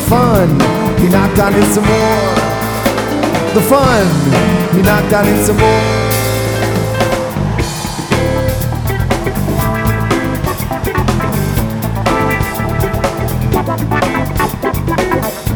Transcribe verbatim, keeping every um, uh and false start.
fun, he knocked on it some more. The fun, he knocked on it some more.